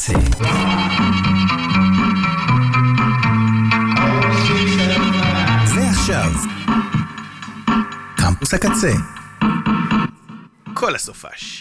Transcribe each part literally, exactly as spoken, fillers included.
הקצה. ועכשיו, קמפוס הקצה. כל הסופש.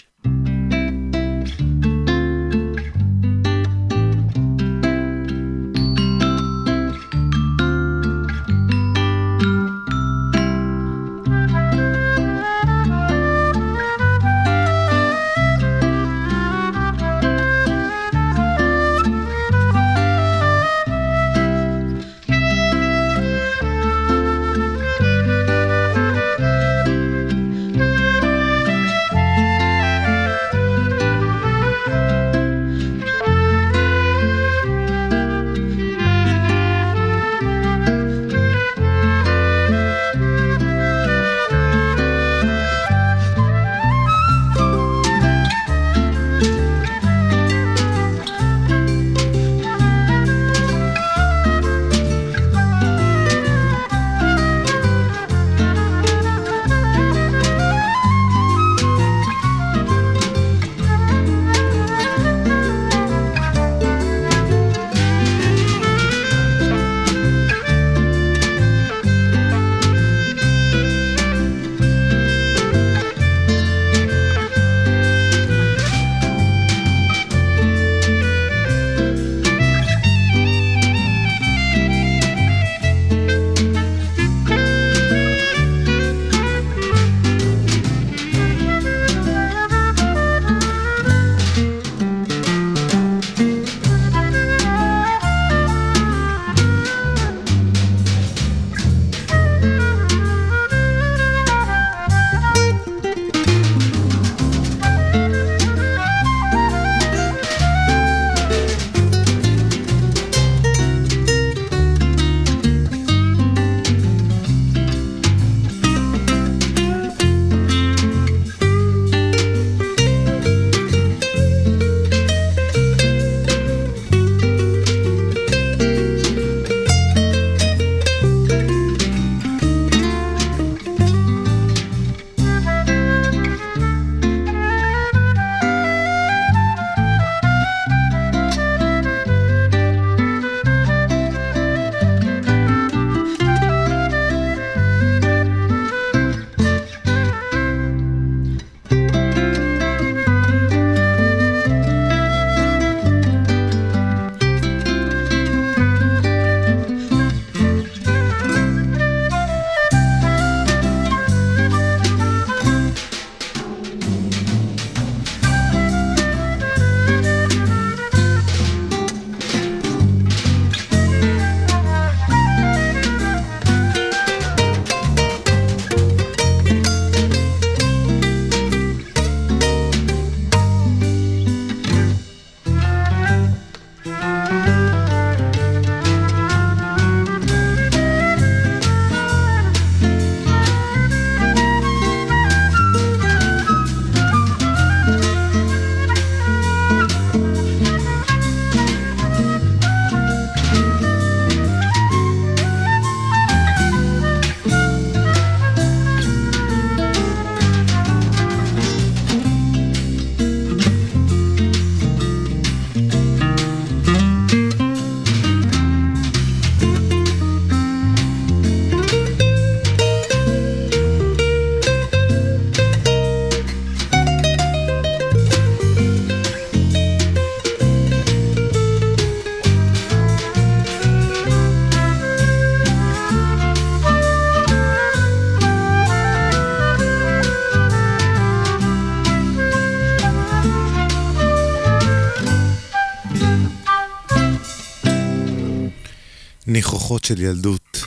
ניחוחות של ילדות,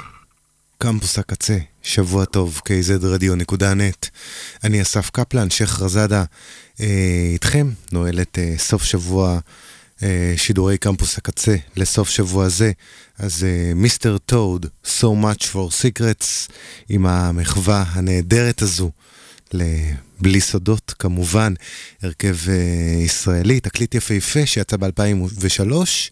קמפוס הקצה, שבוע טוב, קי זד רדיו נקודה נט. אני אסף קפלן, שייח רזאדה, אה, איתכם, נועלת אה, סוף שבוע אה, שידורי קמפוס הקצה לסוף שבוע זה. אז מיסטר טוד, So Much for Secrets, עם המחווה הנהדרת הזו, לבלי סודות, כמובן, הרכב אה, ישראלי, תקליט יפהפה שיצא ב-אלפיים ושלוש,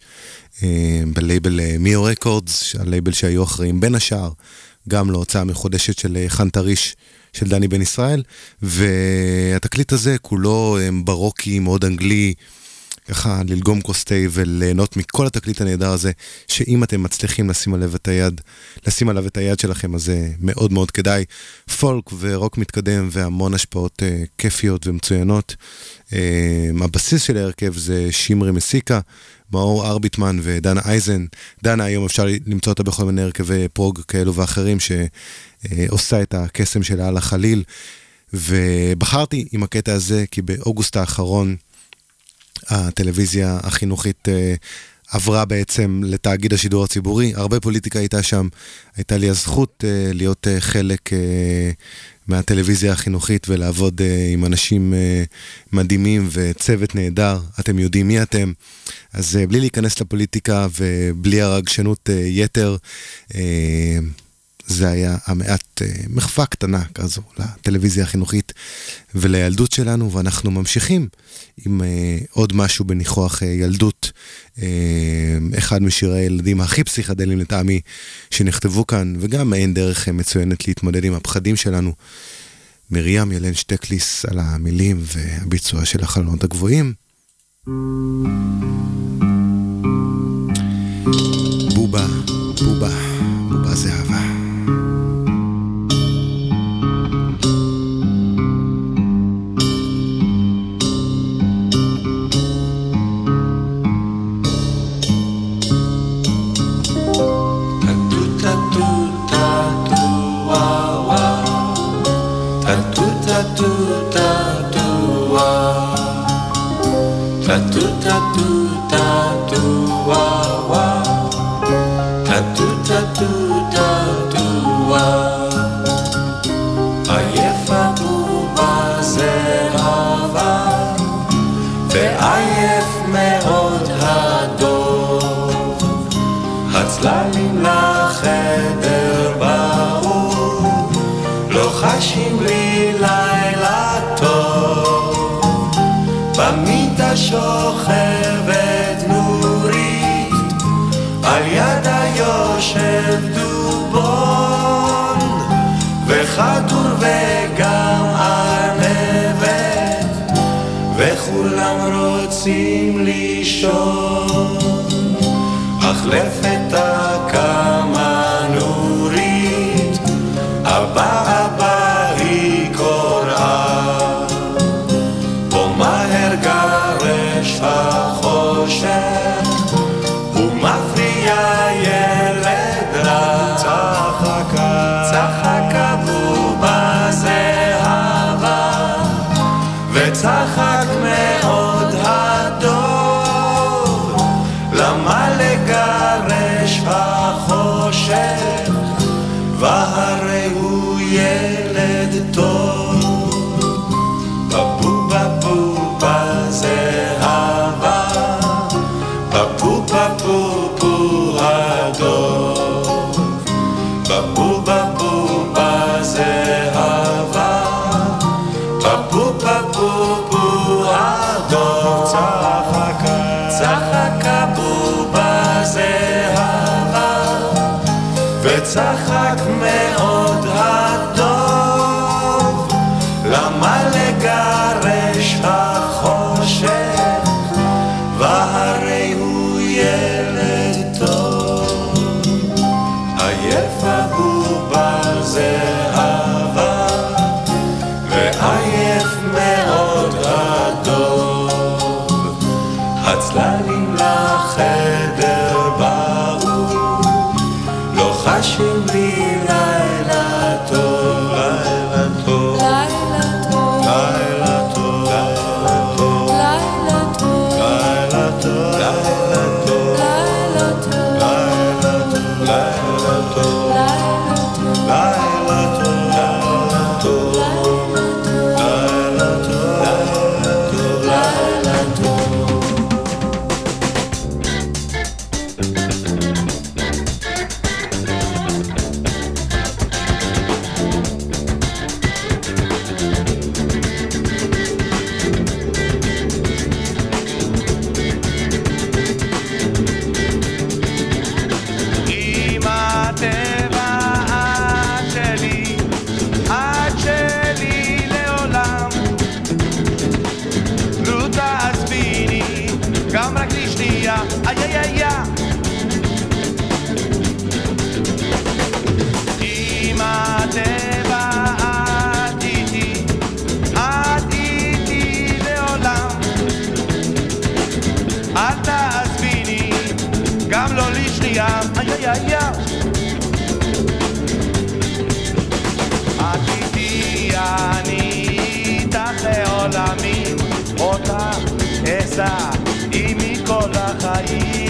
בלייבל מיו רקורדס, הלייבל שהיו אחראים בין השאר גם להוצאה מחודשת של חנטריש של דני בן ישראל, והתקליט הזה כולו ברוקי, מאוד אנגלי, ככה ללגום כוס תה וליהנות מכל התקליט הנהדר הזה, שאם אתם מצליחים לשים עליו את היד, לשים עליו את היד שלכם, אז זה מאוד מאוד כדאי. פולק ורוק מתקדם והמון השפעות אה, כיפיות ומצוינות. אה, הבסיס של ההרכב זה שמרי מסיקה, מאור ארביטמן ודנה אייזן. דנה היום אפשר למצוא אותה בכל מיני הרכבי פרוג כאלו ואחרים, שעושה את הקסם שלה על החליל. ובחרתי עם הקטע הזה, כי באוגוסט האחרון, הטלוויזיה החינוכית עברה בעצם לתאגיד השידור הציבורי. הרבה פוליטיקה הייתה שם. הייתה לי הזכות להיות חלק מהטלוויזיה החינוכית ולעבוד עם אנשים מדהימים וצוות נהדר. אתם יודעים מי אתם. אז בלי להיכנס לפוליטיקה ובלי הרגשנות יתר, זה היה המעט מחווה קטנה כזו לטלוויזיה החינוכית ולילדות שלנו, ואנחנו ממשיכים עם עוד משהו בניחוח ילדות, אחד משירי הילדים הכי פסיכדליים לטעמי שנכתבו כאן, וגם אין דרך מצוינת להתמודד עם הפחדים שלנו. מרים ילן שטקליס על המילים והביצוע של החלונות הגבוהים. בובה, בובה, בובה זה אהבה. הצללים לחדר באו, לא חשים לי לילה טוב. במיטה שוכבת נורית, על יד היושב דובון, וחתור וגם ארנבת, וכולם רוצים לישון. החלפת הקמה נורית, הבא הבא היא קוראה, בו מהר גרש החושך, ומפריע ילד רע. צחקה, צחקה בובה זהבה, וצחק מאוד הדוב, למה לגרש החושך, והרי הוא ילד טוב. בבובה בובה זהבה, בבובה בובו הדוב, בבובה בובה זהבה, בבובה בובו הדוב. איי איי איי איי עם הטבע את איתי, את איתי לעולם אל תעזביני גם לא לשנייה איי איי איי איי את איתי אני איתך לעולמים אותך אשא עימי כל החיים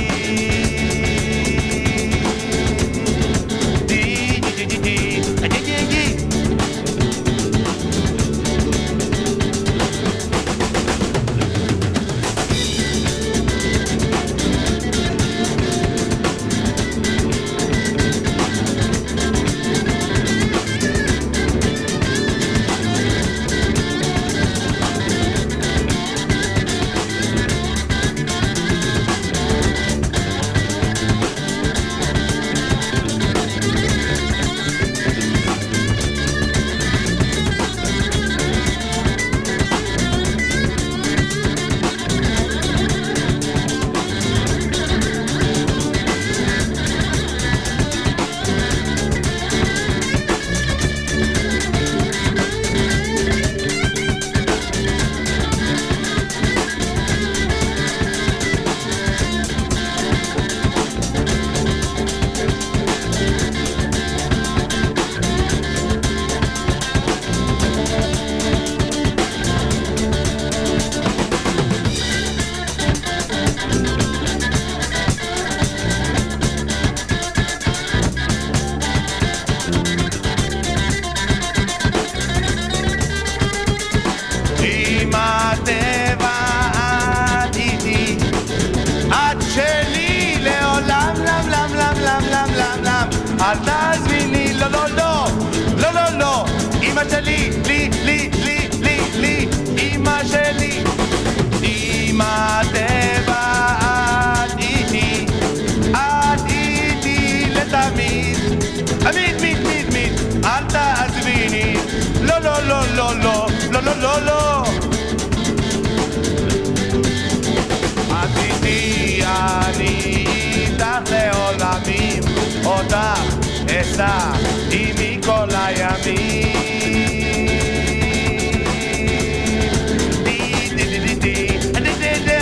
די די די די די די די די אל תעזביני, לא, לא, לא, לא, לא, לא אמא שלי, לי, לי, לי, לי, לי אמא שלי אמא טבע את איתי את איתי לתמיד תמיד, מיד, מיד, מיד אל תעזביני לא, לא, לא, לא, לא, לא, לא, לא, לא את איתי אני איתך לעולמים אותך אשא עימי כל הימים די די די די די די די די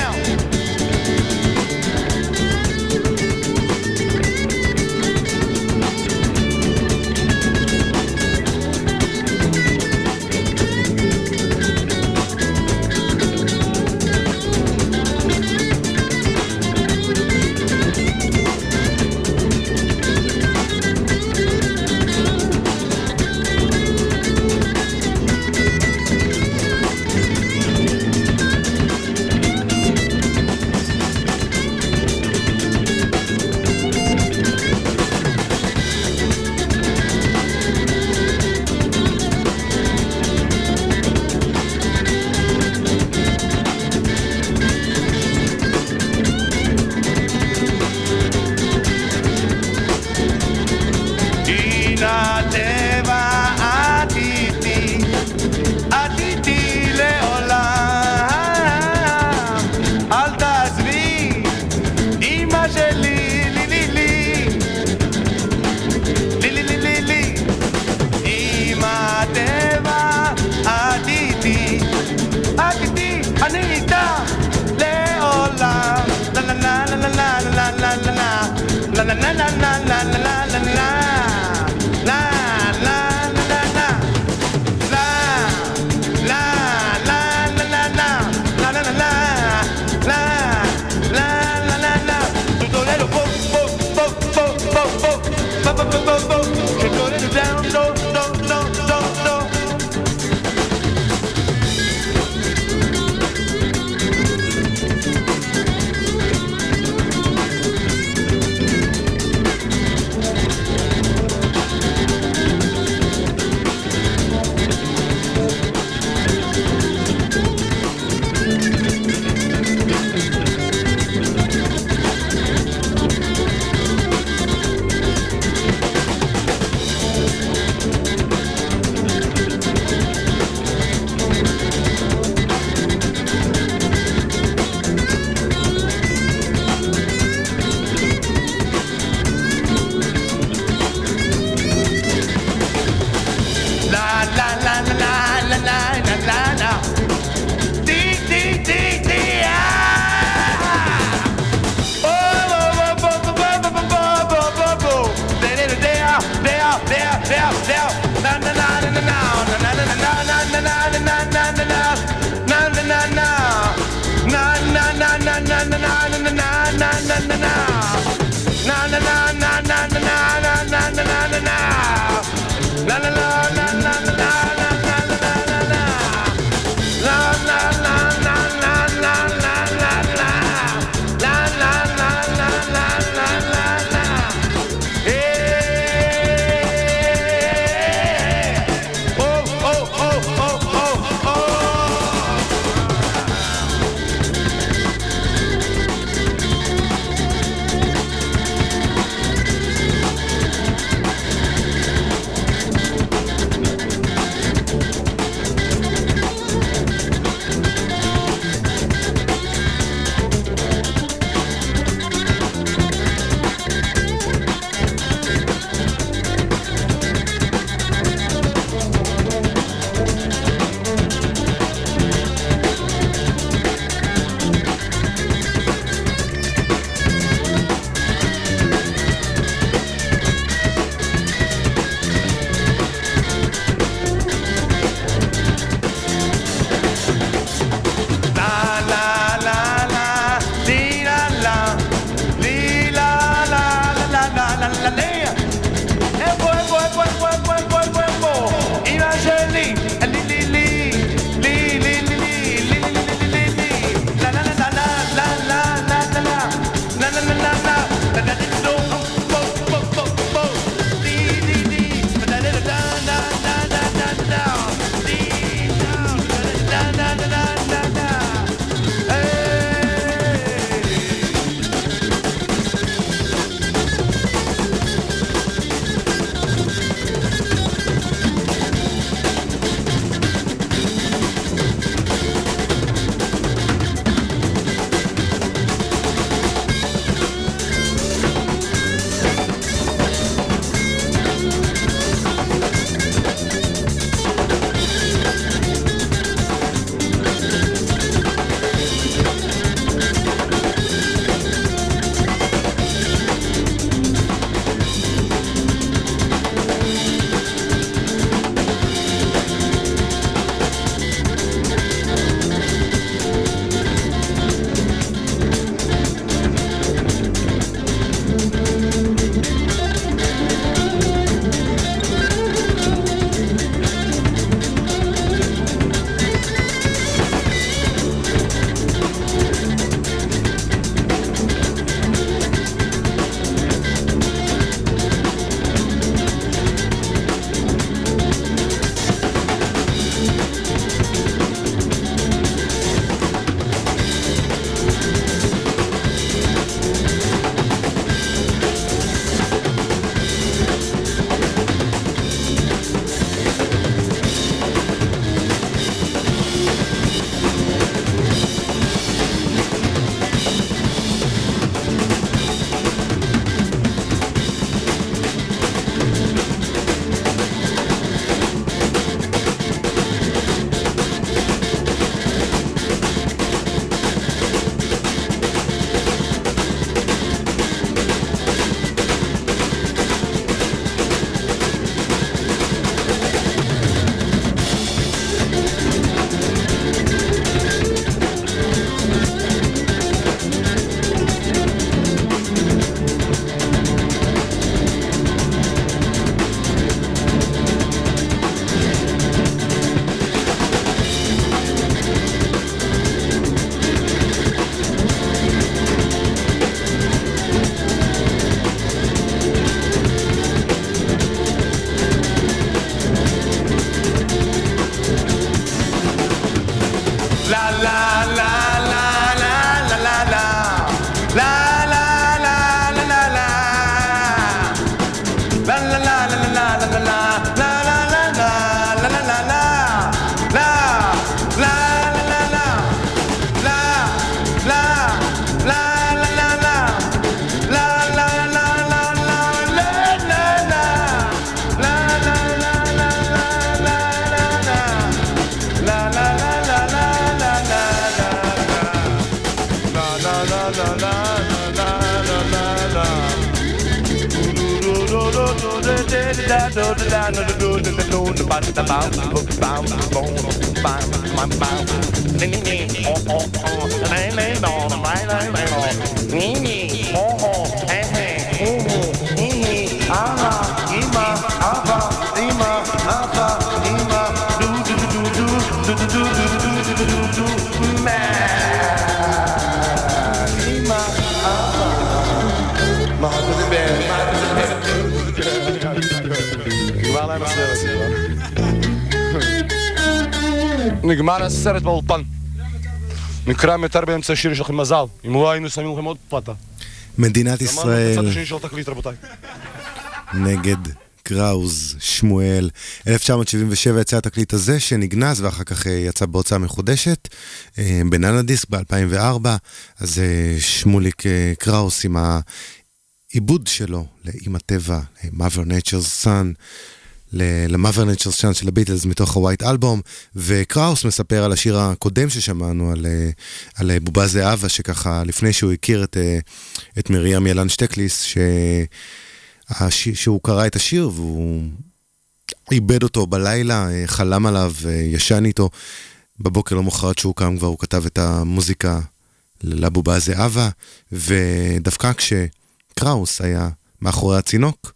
נגמר הסרט באולפן. נקרא מתר באמצע השיר, יש לכם מזל. אם לא היינו שמים לכם עוד פתה. מדינת ישראל בצד השני של התקליט, רבותיי. נגד קראוז, שמואל. אלף תשע מאות שבעים ושבע יצא התקליט הזה שנגנז ואחר כך יצא בהוצאה מחודשת בננה דיסק ב-אלפיים וארבע. אז שמוליק קראוס עם העיבוד שלו לאמא טבע, Mother Nature's Son, ל-Mother Nature's Son של הביטלס מתוך הווייט אלבום. וקראוס מספר על השיר הקודם ששמענו על, על בובה זהבה, שככה לפני שהוא הכיר את, את מרים ילן שטקליס, ש... שהוא קרא את השיר והוא איבד אותו בלילה, חלם עליו, ישן איתו. בבוקר למחרת שהוא קם כבר הוא כתב את המוזיקה לבובה זהבה, ודווקא כשקראוס היה מאחורי הצינוק,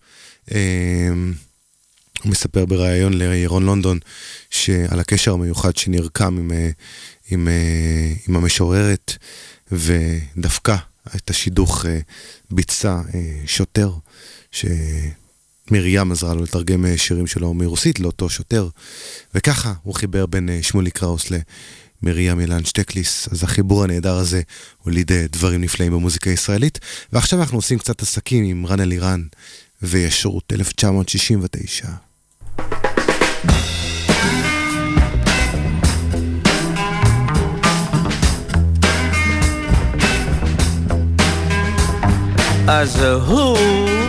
הוא מספר בראיון לירון לונדון שעל הקשר המיוחד שנרקם עם, עם, עם המשוררת, ודווקא את השידוך ביצע שוטר שמרים עזרה לו לתרגם שירים שלו מרוסית לאותו שוטר, וככה הוא חיבר בין שמוליק קראוס למרים ילן שטקליס. אז החיבור הנהדר הזה הוליד דברים נפלאים במוזיקה הישראלית. ועכשיו אנחנו עושים קצת עסקים עם רן אלירן וישרות אלף תשע מאות שישים ותשע. אז הוא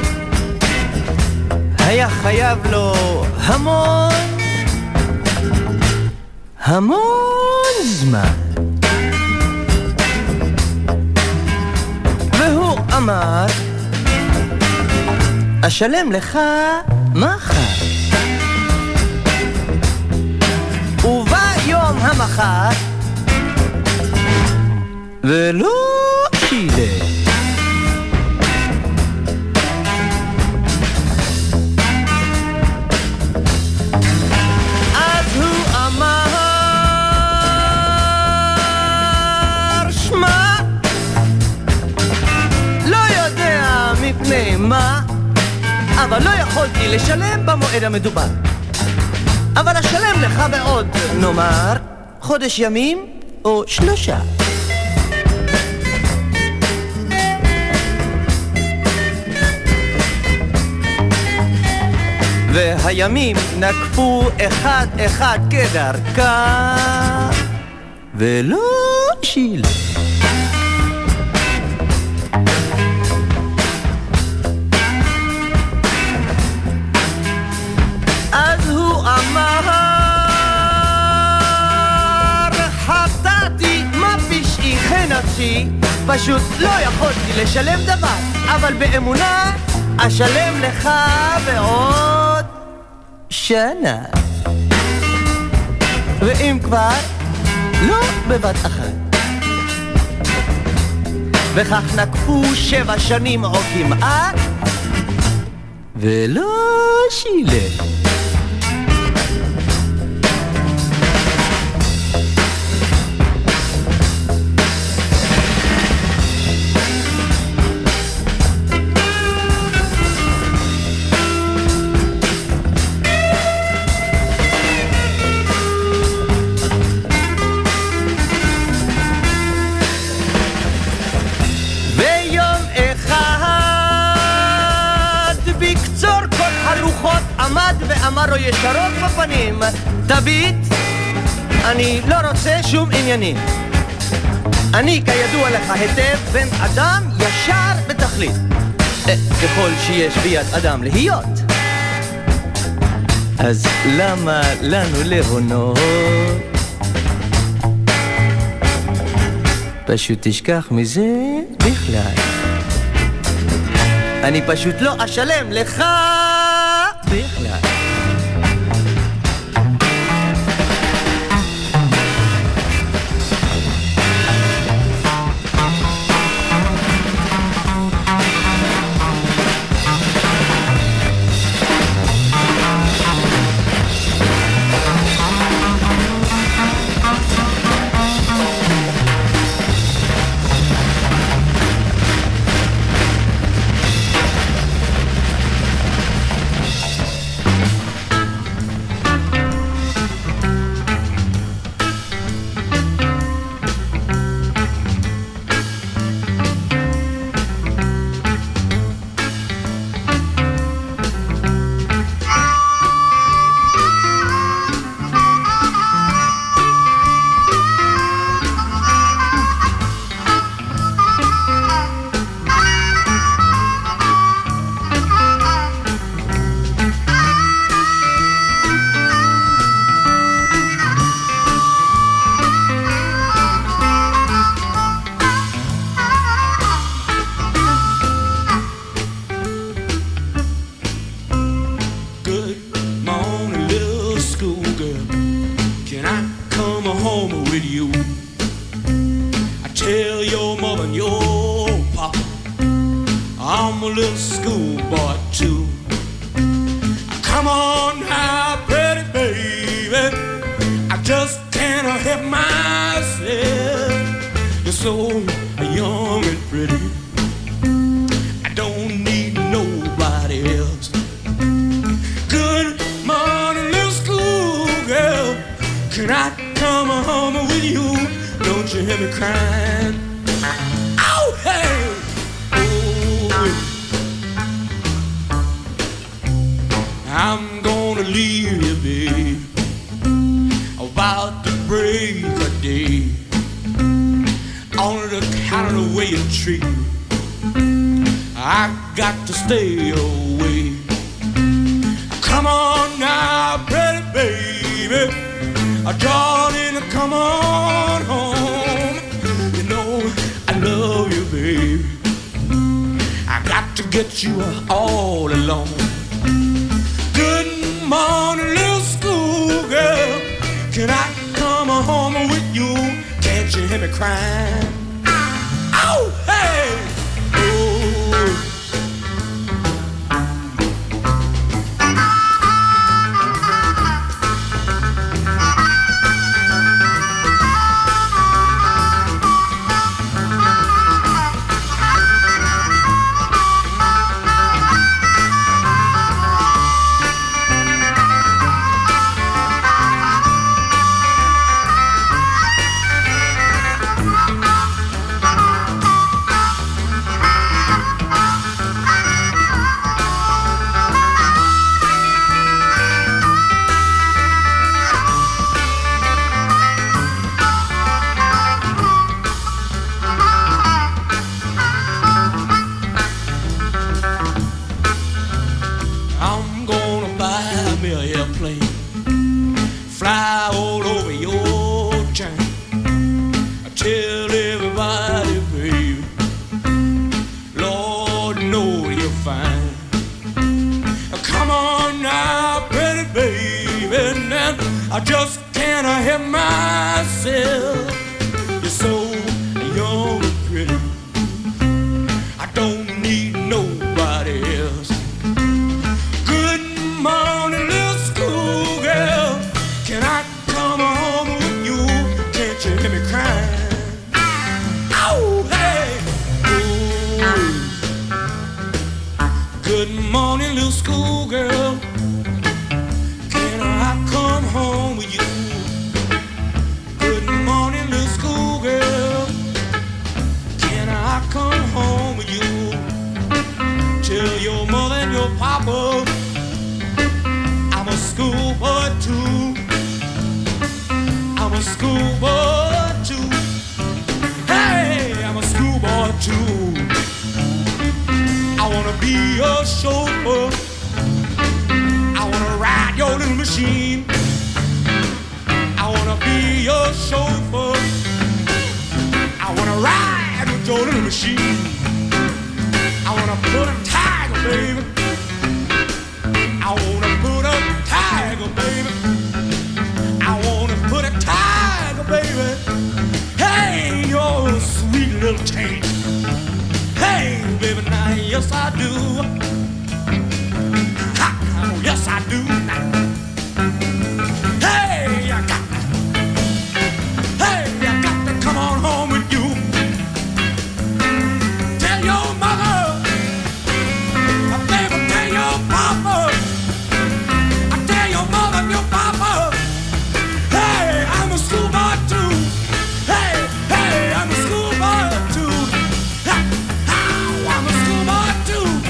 היה חייב לו המון המון זמן, והוא אמר אשלם לך מחר. ובא יום המחר ולא שילם. מה? אבל לא יכולתי לשלם במועד המדובר. אבל אשלם לך בעוד, נאמר, חודש ימים או שלושה. והימים נקפו אחד אחד כדרכה ולא שילם. פשוט לא יכולתי לשלם דבר, אבל באמונה אשלם לך בעוד שנה. ואם כבר, לא בבת אחת. וכך נקפו שבע שנים או כמעט, ולא שילם. ואמר לו ישרות בפנים, תביט, אני לא רוצה שום עניינים. אני כידוע לך היטב בן אדם ישר בתכלית, ככל שיש ביד אדם להיות. אז למה לנו להונות? פשוט תשכח מזה בכלל. אני פשוט לא אשלם לך בכלל. Tell your mother and your papa I'm a little schoolboy too. Come on now, pretty baby, I just can't help myself. You're so young and pretty, I don't need nobody else. Good morning, little schoolgirl, can I come home with you? Don't you hear me crying? Oh, hey! I'm gonna leave you, babe, about the break of day. On the count of the way you treat me, I got to stay away. Come on now, pretty baby, darling, come on home. You know I love you, baby, I got to get you all alone. Good morning, little schoolgirl, can I come home with you? Can't you hear me crying? Oh, hey! Oh. I just can't help myself. You're so young and pretty, I don't need nobody else. Good morning, little schoolgirl, can I come home with you? Can't you hear me crying? Oh, hey! Oh. Good morning, little schoolgirl, home with you. Good morning, little schoolgirl, can I come home with you? Tell your mother and your papa I'm a schoolboy too. I'm a schoolboy too. Hey, I'm a schoolboy too. I wanna be your chauffeur, I wanna ride your little machine, I wanna be your chauffeur, I wanna ride with your little machine, I wanna put a tiger, baby, I wanna put a tiger, baby, I wanna put a tiger, baby. Hey, you're a sweet little taint. Hey, baby, now yes I do. Ha, oh, yes I do now. Hey, I got Hey, I got to come on home with you. Tell your mother, baby, tell your papa, I tell your mother and your papa. Hey, I'm a schoolboy too. Hey, hey, I'm a schoolboy too. Ha, ha, I'm a schoolboy too.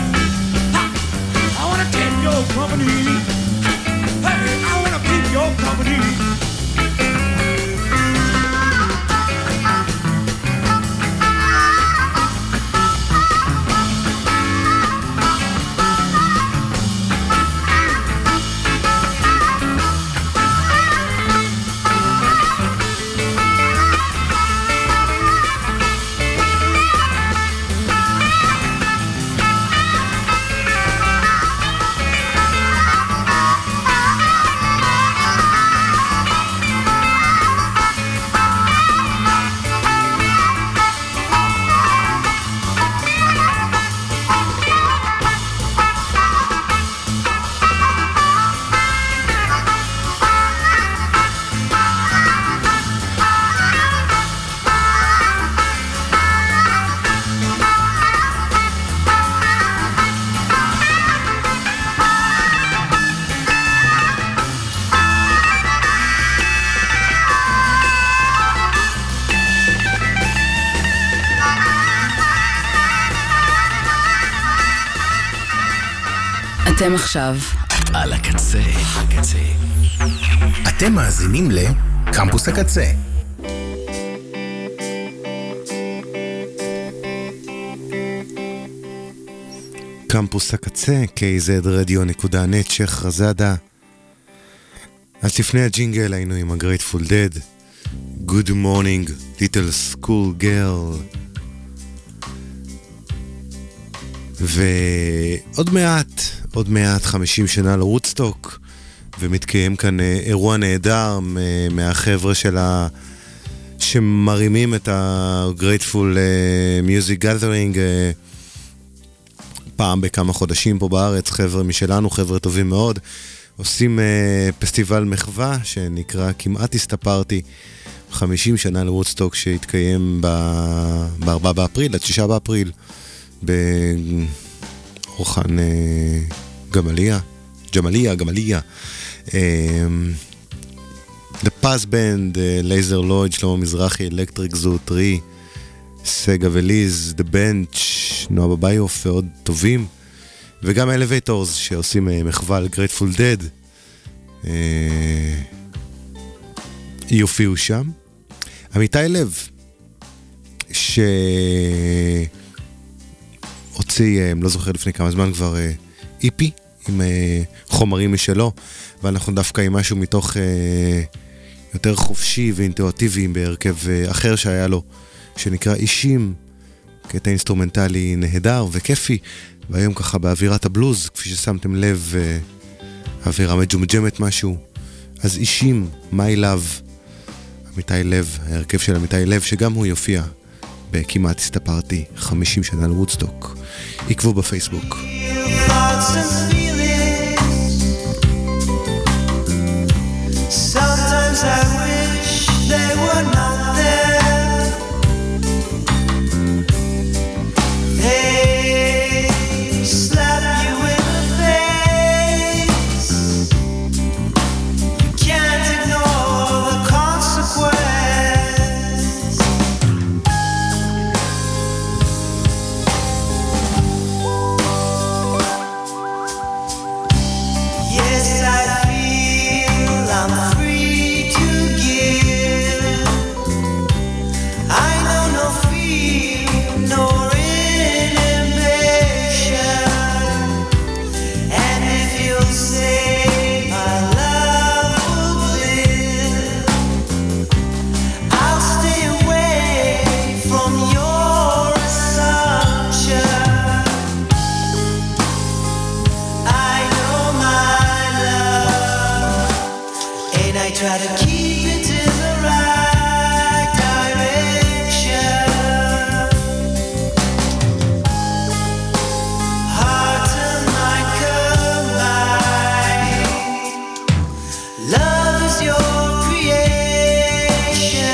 אתם עכשיו על הקצה. הקצה. אתם מאזינים לקמפוס הקצה. קמפוס הקצה, קי זד רדיו נקודה נט, שייח רזאדה. אז לפני הג'ינגל היינו עם ה-Grateful Dead, Good Morning, Little School Girl. ועוד מעט, עוד מעט חמישים שנה לוודסטוק, ומתקיים כאן אירוע נהדר מהחבר'ה של ה... שמרימים את ה-Grateful Music Gathering פעם בכמה חודשים פה בארץ, חבר'ה משלנו, חבר'ה טובים מאוד, עושים פסטיבל מחווה שנקרא כמעט הסתפרתי, חמישים שנה לוודסטוק ב- ב-ארבעה באפריל, עד שישה באפריל, באורחן גמליה, ג'מליה, גמליה. The Paz Band, לייזר לויד, שלמה מזרחי, אלקטריק זוט, רי, סגה וליז, The Bench, נועה בביוף ועוד טובים, וגם אלווייטורס שעושים מחווה ל-Grateful Dead, יופיעו שם. עמיתי לב, שהוציא, לא זוכר לפני כמה זמן כבר, איפי, עם חומרים משלו, ואנחנו דווקא עם משהו מתוך יותר חופשי ואינטואטיבי בהרכב אחר שהיה לו, שנקרא אישים, קטע אינסטרומנטלי נהדר וכיפי, והיום ככה באווירת הבלוז, כפי ששמתם לב, אווירה מג'ומג'מת משהו. אז אישים, My Love, עמיתי לב, ההרכב של עמיתי לב, שגם הוא יופיע בכמעט הסתפרתי, חמישים שנה לוודסטוק. עקבו בפייסבוק. Sometimes I wish they were not there. They slap you in the face. You can't ignore the consequence. Yes, I feel I'm free to give. I know no fear nor inhibition. And if you'll say my love will live, I'll stay away from your assumption. I know my love, and I try to keep it in the right direction. Heart and mind combine. Love is your creation.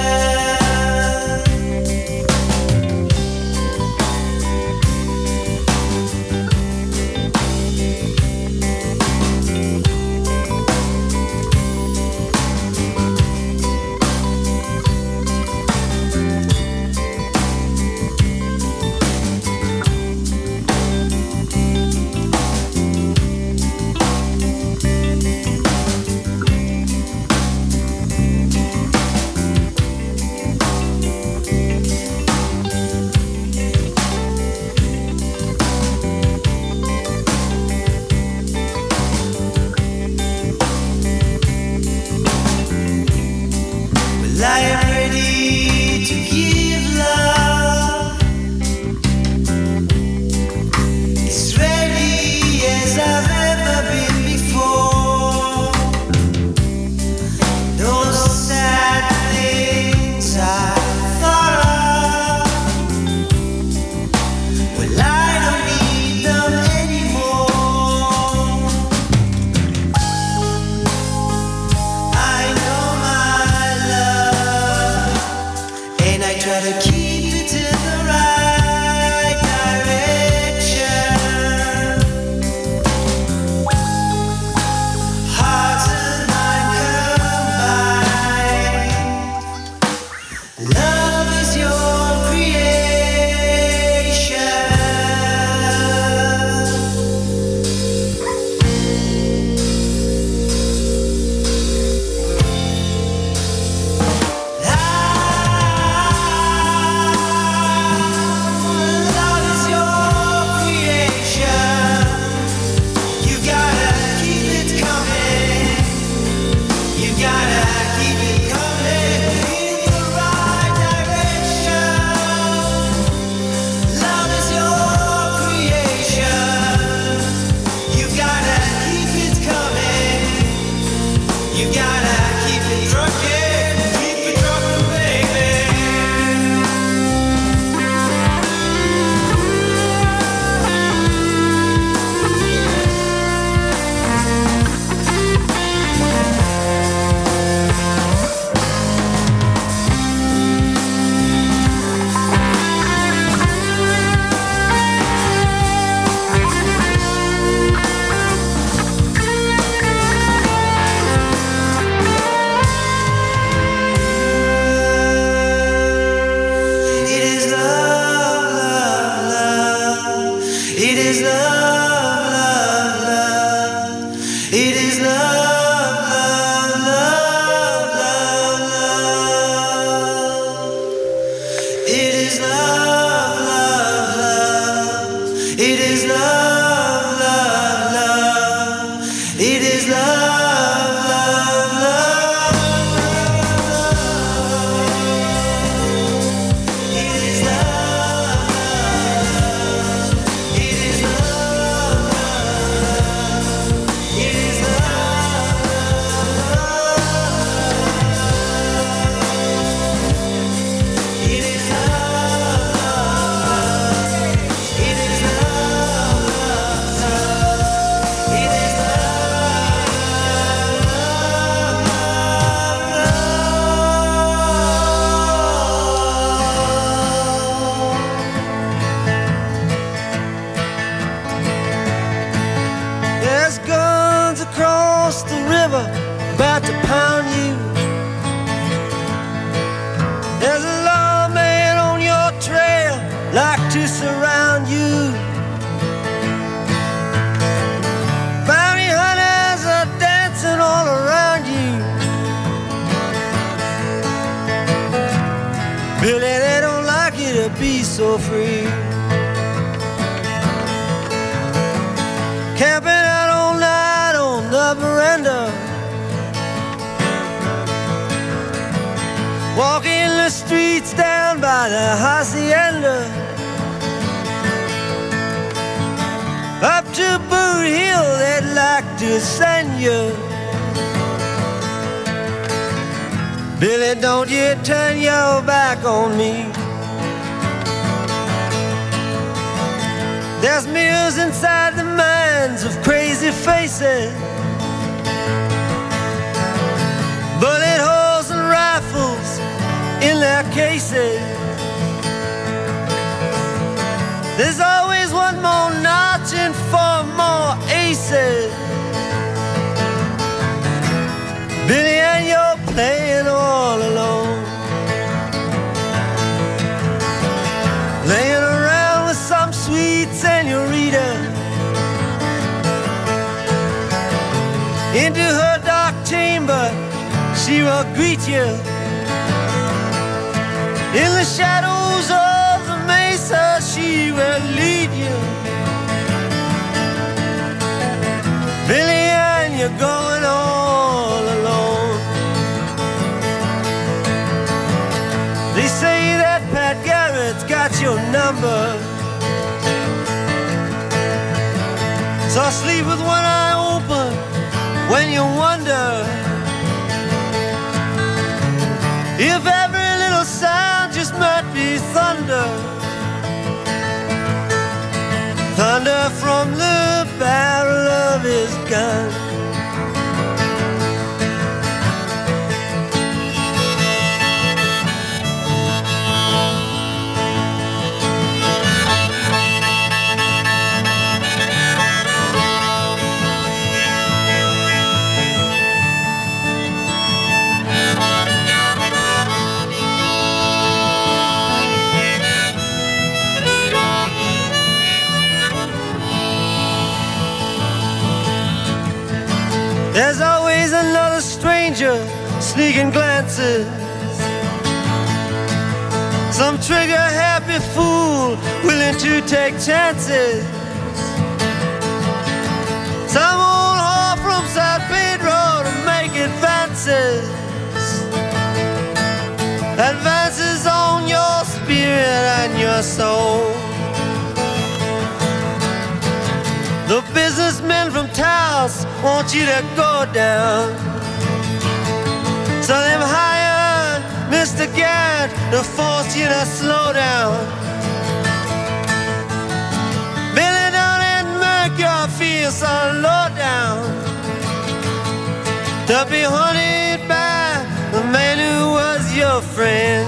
Well, I am ready to give love. As ready as I've ever been before. Those sad things I thought of, well, I don't need them anymore. I know my love, and I try to keep it in the right direction. Heart and mind combine. Love is your creation. love, love, love. It is love, love, love. It is love, love, love. It is love, love. It is love, love. It is love, love. It is There's guns across the river about to pound you. There's a lawman on your trail like to surround you. Bounty hunters are dancing all around you. Billy, they don't like you to be so free. Camping out all night on the veranda, walking the streets down by the hacienda, up to Boot Hill they'd like to send you. Billy, don't you turn your back on me. There's mirrors inside the minds of crazy faces, bullet holes and rifles in their cases. There's always one more notch and four more aces. Billy, and you're playing all alone, laying around with some sweet senorita. Into her dark chamber she will greet you. In the shadows of the mesa she will lead you. Billy, and you're going all alone. They say that Pat Garrett's got your number, so sleep with one eye open when you wonder if every little sound just might be thunder. Thunder from the barrel of his gun. There's always another stranger sneaking glances, some trigger-happy fool willing to take chances, some old whore from San Pedro to make advances, advances on your spirit and your soul. The businessmen from Taos want you to go down, so they've hired Mister Garrett to force you to slow down. Billy, don't let Mercury feel so low down, to be hunted by the man who was your friend.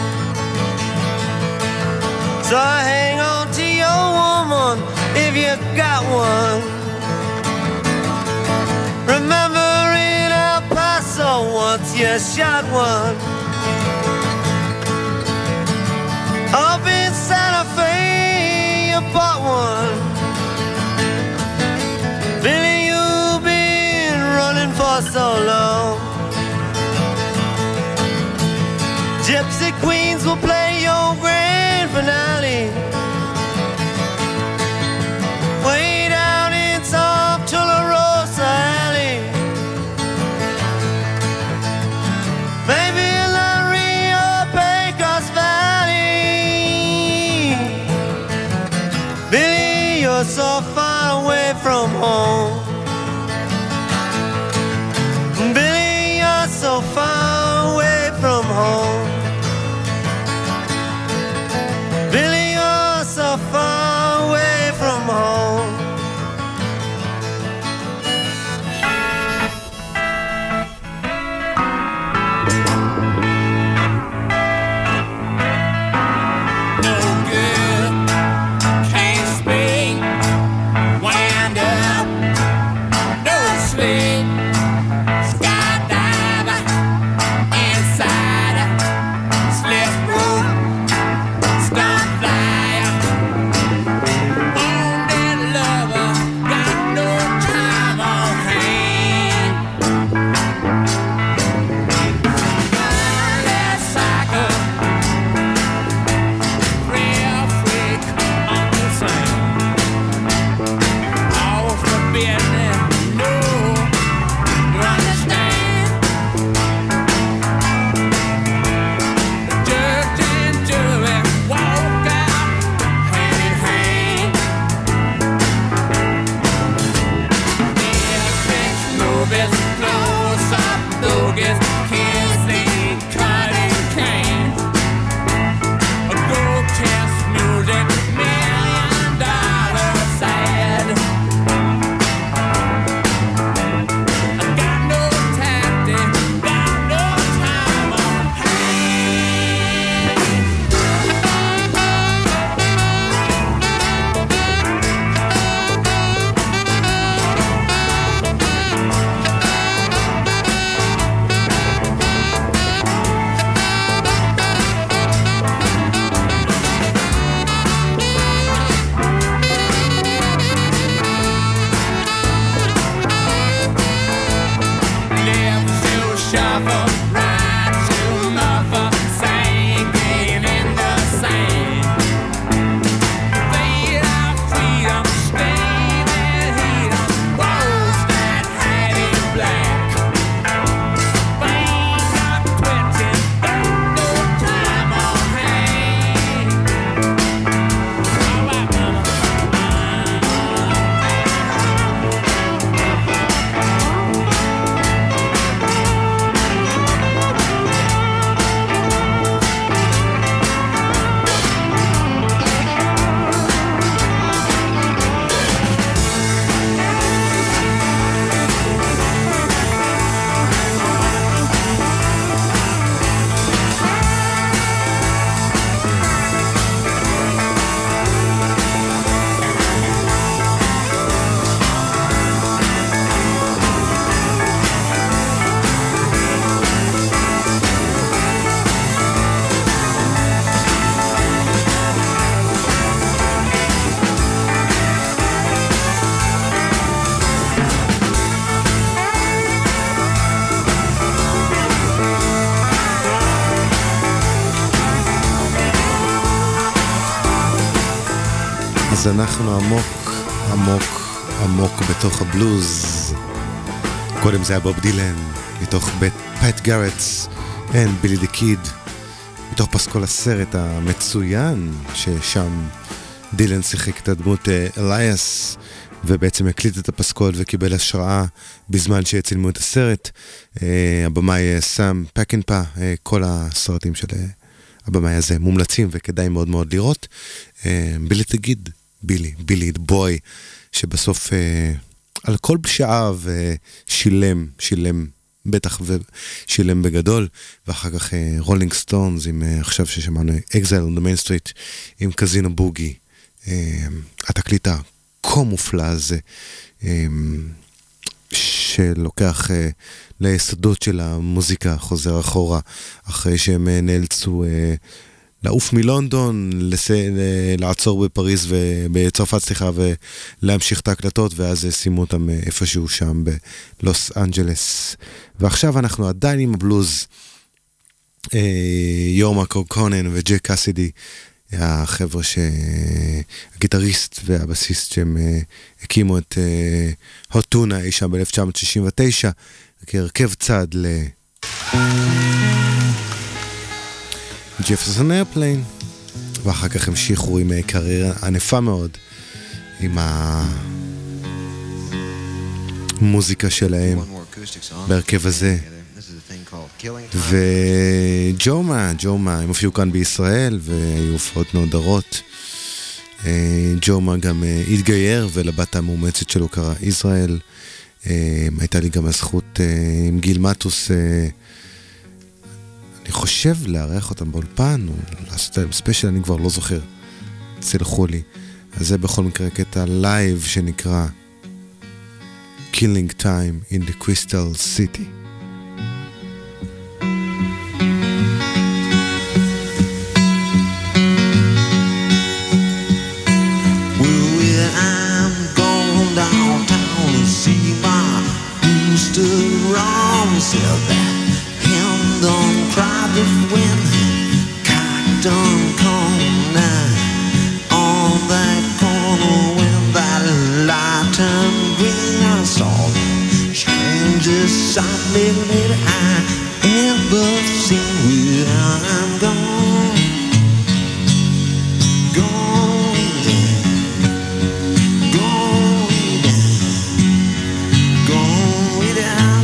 So hang on to your woman if you got one. Remember in El Paso once you shot one. Up in Santa Fe you bought one. Billy, you've been running for so long. Gypsy queens will play your grand you're so far away from home. Billy, you're so far away from home. Billy, you're so far away from home. אז אנחנו עמוק, עמוק, עמוק בתוך הבלוז. קודם זה היה בוב דילן, מתוך פט גארטס, and בילי דה קיד, מתוך פסקול הסרט המצוין, ששם דילן שיחק את הדמות אלייס, ובעצם הקליט את הפסקול וקיבל השראה בזמן שצילמו את הסרט. הבמאי סאם פקינפה, כל הסרטים של הבמאי הזה מומלצים וכדאי מאוד מאוד לראות. בילי תגיד, בילי, בילי בוי, שבסוף על כל פשעה ושילם, שילם בטח ושילם בגדול, ואחר כך רולינג סטונס, עם עכשיו ששמענו אקזייל on the Main Street, עם קזינו בוגי, התקליט הכה מופלא הזה, שלוקח ליסודות של המוזיקה, חוזר אחורה, אחרי שהם נאלצו לעוף מלונדון, לס... לעצור בפריז ובצרפת, סליחה, ולהמשיך את ההקלטות, ואז שימו אותם איפשהו שם בלוס אנג'לס. ועכשיו אנחנו עדיין עם הבלוז, יורמה קוקונן וג'ק קאסידי, החבר'ה שהגיטריסט והבסיסט שהם הקימו את הוטונה אי שם ב-אלף תשע מאות שישים ותשע, כהרכב צד ל... ג'פרסון איירפליין, ואחר כך המשיכו עם קריירה ענפה מאוד, עם המוזיקה שלהם בהרכב הזה. וג'ומה, ג'ומה, הם הופיעו כאן בישראל והיו הופעות נהדרות. ג'ומה גם התגייר ולבת המאומצת שלו קרא ישראל. הייתה לי גם הזכות עם גיל מטוס, אני חושב לארח אותם באולפן או לעשות להם ספיישל, אני כבר לא זוכר, צלחו לי. אז זה בכל מקרה קטע לייב שנקרא Killing Time in the Crystal City. Wrong, said that him don't cry this when cock don't come down on that corner when that light turned green. I saw the strangest sight lately I ever seen. Well, I'm gone, gone down, gone down, gone down.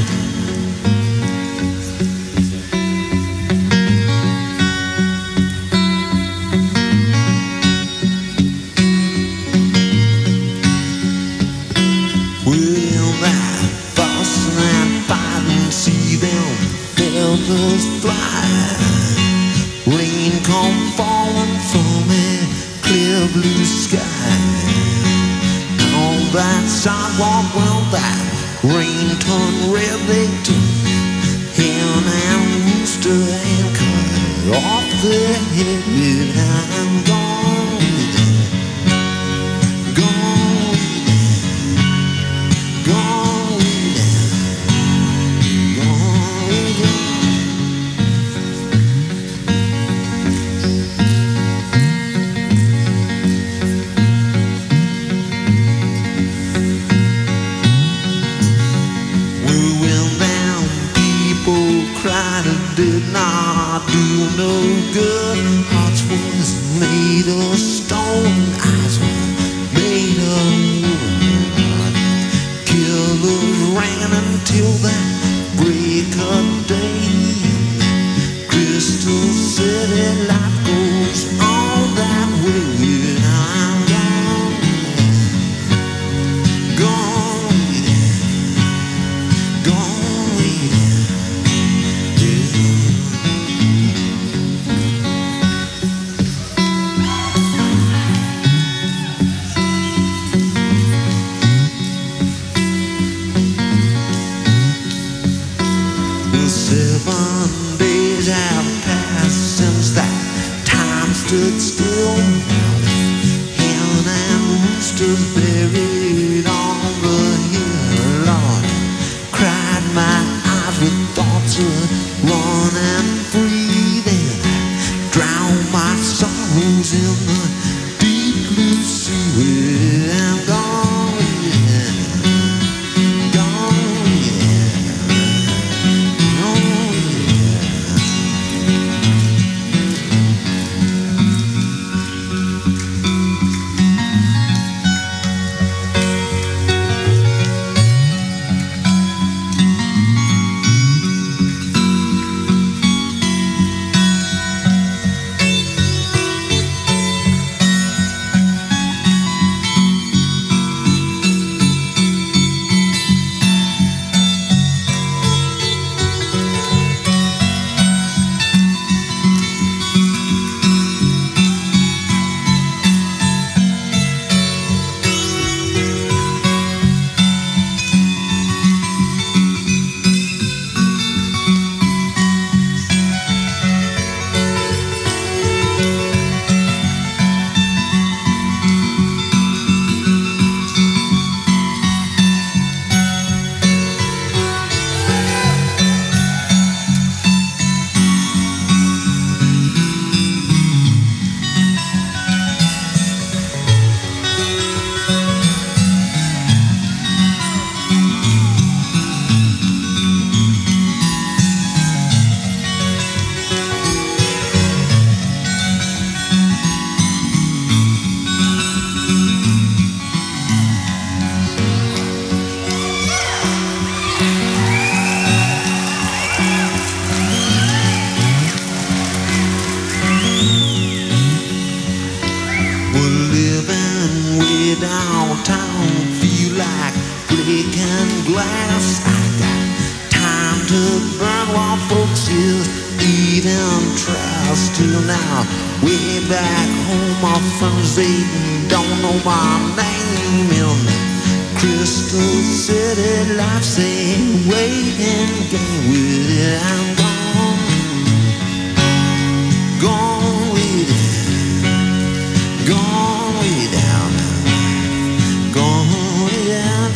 Feathers fly, rain come falling from a clear blue sky. On that sidewalk, well, that rain turned red, they took hen and rooster and cut off their head. I'm gone, gone, gone. Did not do no good. Hearts was made of stone, eyes were made of wood. Killers ran until that break of day. Crystal City life goes on that way. I'm gone, gone, gone. Stood still, hen and roosters buried on the hill. Lord, cried my eyes with thoughts of running free. Then drown my sorrows in the deep blue sea. I'm gone, yeah, gone, yeah, gone, yeah. downtown, feel like breaking glass. I got time to burn while folks is eating trash till now. Way back home, my friends, they don't know my name. In Crystal City, life's a waiting game. With it, I'm gone, gone with it, gone way down, gone way down.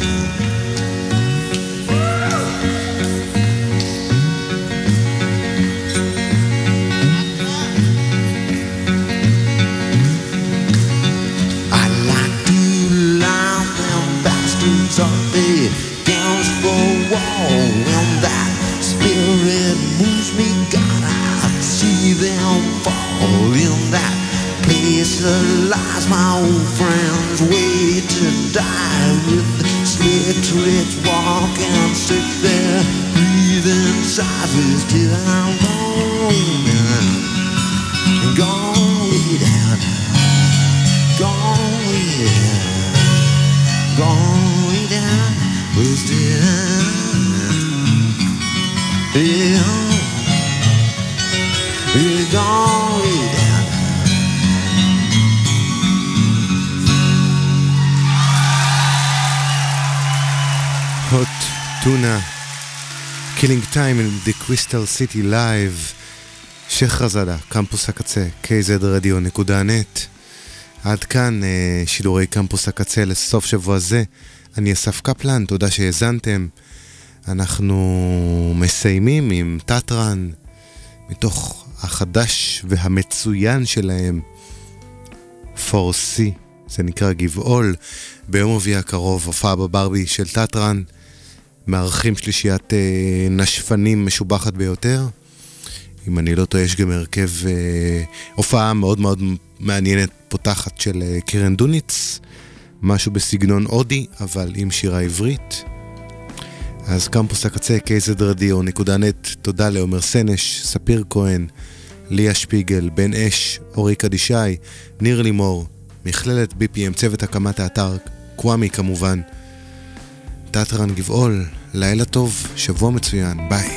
Up there, dance for a wall. When that spirit moves me, God, I see them fall. In that place lies my old friends, wait to die. With slick tricks walking, sit there, breathing sideways till I'm gone, gone way down, gone way down, gone. Down, was down, yeah, we're gone way down. Hot Tuna, Killing Time in the Crystal City Live, שייח רזאדה, קמפוס הקצה, קיי זד רדיו נקודה נט. עד כאן שידורי קמפוס הקצה לסוף שבוע זה. אני אסף קפלן, תודה שהאזנתם. אנחנו מסיימים עם טאטרן, מתוך החדש והמצוין שלהם, פור סי, זה נקרא גבעול. ביום רביעי הקרוב, הופעה בברבי של טאטרן, מארחים שלישיית אה, נשפנים משובחת ביותר. אם אני לא טועה, יש גם הרכב, אה, הופעה מאוד מאוד מעניינת, פותחת של אה, קירן דוניץ, משהו בסגנון אודי, אבל עם שירה עברית. אז קמפוס הקצה, קיי זד רדיו נקודה נט, תודה לעומר סנש, ספיר כהן, ליה שפיגל, בן אש, אורי קדישי, ניר לימור, מכללת בי פי אם, צוות הקמת האתר, קוואמי כמובן. טאטרן גבעול, לילה טוב, שבוע מצוין, ביי.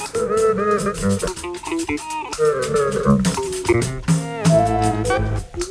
Thank you.